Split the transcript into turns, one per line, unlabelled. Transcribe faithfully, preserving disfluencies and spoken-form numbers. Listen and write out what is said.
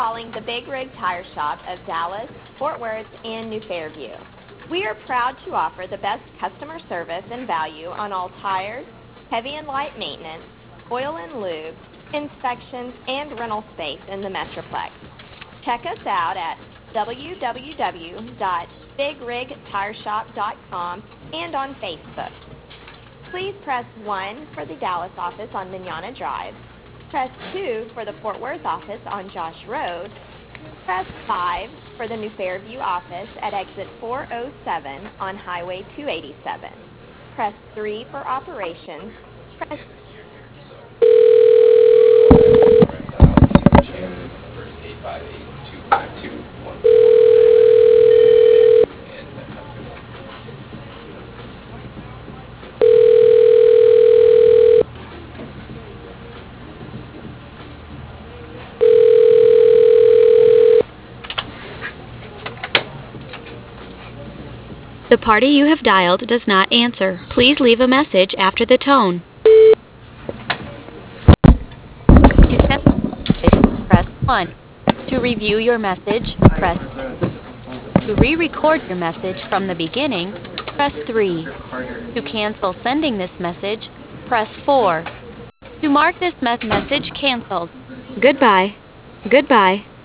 calling the Big Rig Tire Shop of Dallas, Fort Worth, and New Fairview. We are proud to offer the best customer service and value on all tires, heavy and light maintenance, oil and lube, inspections, and rental space in the Metroplex. Check us out at w w w dot big rig tire shop dot com and on Facebook. Please press one for the Dallas office on Mignana Drive. Press two for the Fort Worth office on Josh Road. Press five for the New Fairview office at exit four oh seven on Highway two eighty-seven. Press three for operations. Press
The party you have dialed does not answer. Please leave a message after the tone. To send a message, press one. To review your message, press two. To re-record your message from the beginning, press three. To cancel sending this message, press four. To mark this me- message canceled. Goodbye. Goodbye.